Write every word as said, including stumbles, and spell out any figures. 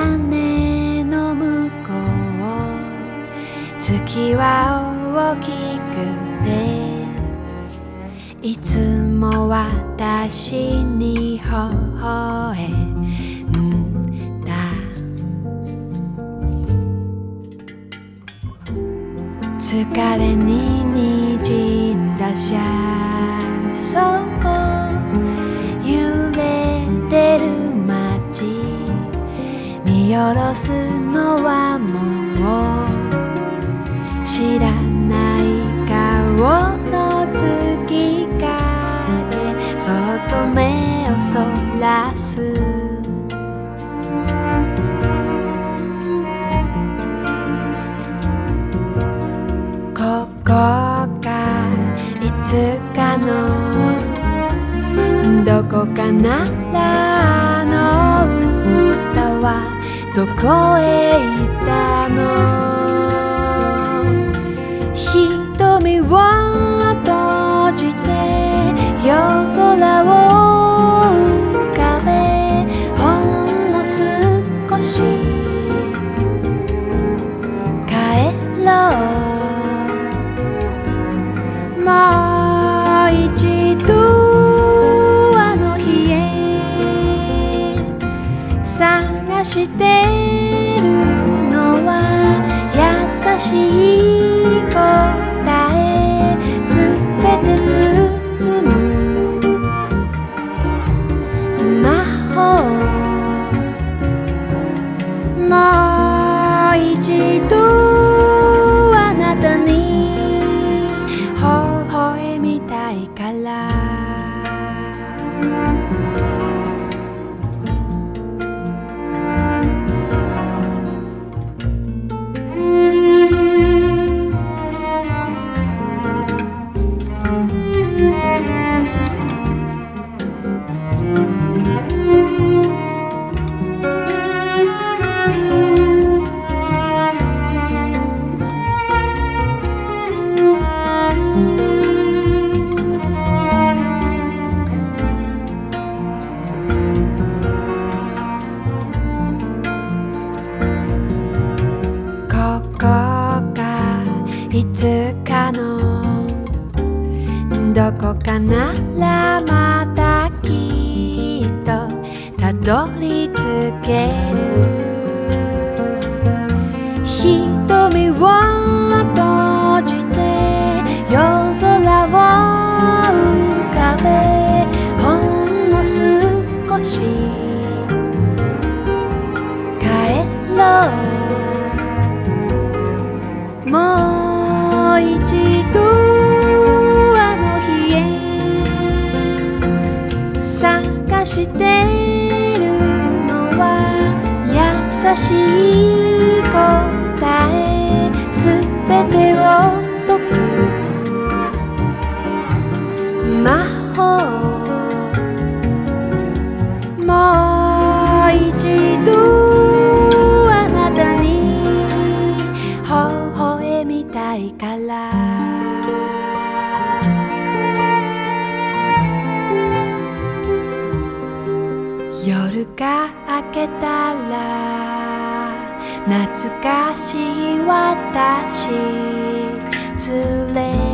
羽の向こう月は大きくていつも私に微笑んだ。疲れに滲んだ車窓揺れてる街見下ろすのはもう知らない顔の月影そっと目をそらす。ここがいつかのどこかならあの歌はどこへ行ったの。瞳を閉じて夜空を浮かべほんの少し帰ろう。もう一度あの日へ探してるのは優しい答えすべて包む魔法。もう一度あなたに微笑みたいから。いつかのどこかならまたきっとたどり着ける。瞳を閉じて夜空を浮かべほんの少し帰ろう。もうもう一度あの日へ探してるのは優しい答えすべてを解く魔法。もう一度あなたに微笑みたいから。夜が明けたら懐かしい私連れ